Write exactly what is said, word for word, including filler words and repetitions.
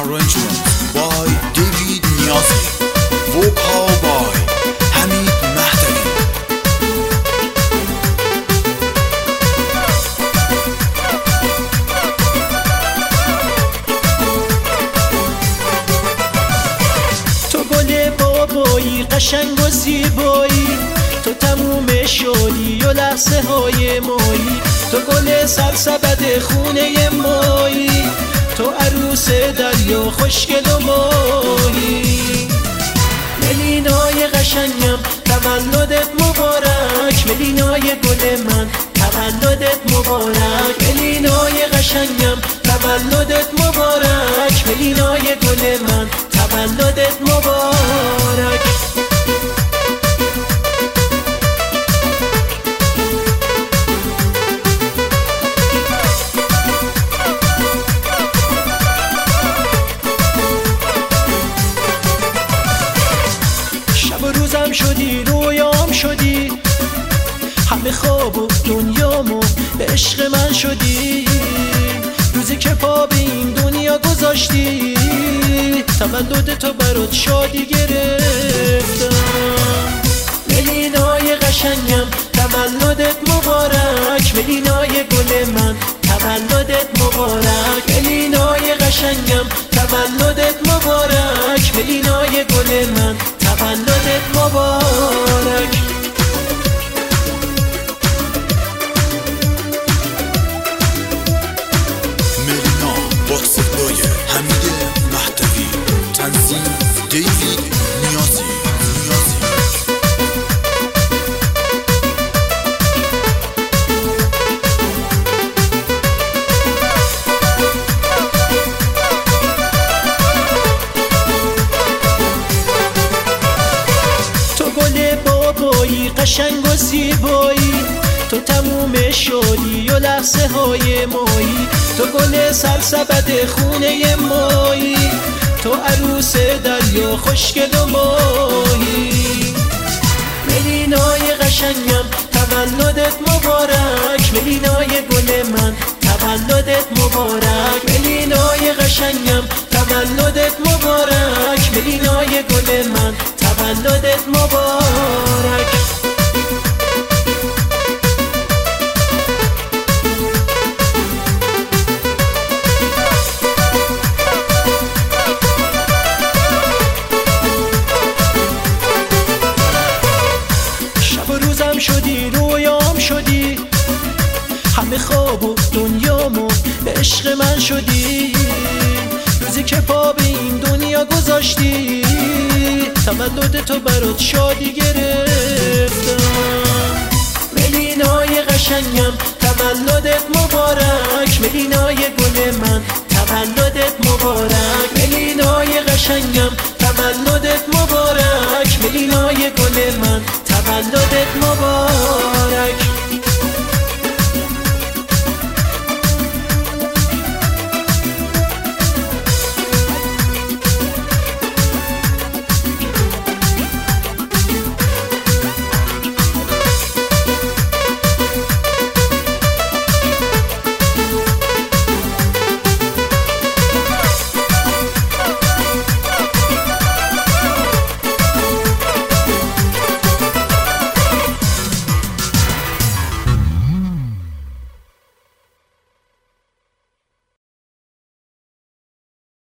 arrangement by David Niazi, vocal by Hamid Mahdavi. تو گل بابایی قشنگ و زیبایی، تو تموم شادی و لحظه های مایی، تو گل سرسبد خونه مایی، تو عروس دریا خوشگل و ماهی. ملینای قشنگم تولدت مبارک، ملینای گل من تولدت مبارک، ملینای قشنگم تولدت مبارک، ملینای گل من تولدت مبارک. روزم شدی رویام شدی، همه خواب و دنیامو به عشق من شدی، روزی که پا به این دنیا گذاشتی، تولد تو برات شادی گرفتم. ملینای قشنگم تولدت مبارک، ملینای گل من تولدت مبارک، ملینای قشنگم تولدت مبارک، ملینای گل من تولدت مبارک. ملینا با صدای حمید مهدوی، تنظیم دیوید نیازی. بابایی قشنگ و زیبایی، تو تموم شادی و لحظه های مایی، تو گل سرسبد خونه مایی، تو عروس دریا خوشگل و ماهی. ملینای قشنگم تولدت مبارک، ملینای گل من تولدت مبارک، ملینای قشنگم تولدت مبارک، ملینای گل من تولدت مبارک. شب و روزم شدی رویام شدی، همه خواب و دنیامو به عشق من شدی، روزی که پا به این دنیا گذاشتی، تولد تو برات شادی گرفتم. ملینای قشنگم تولدت مبارک، ملینای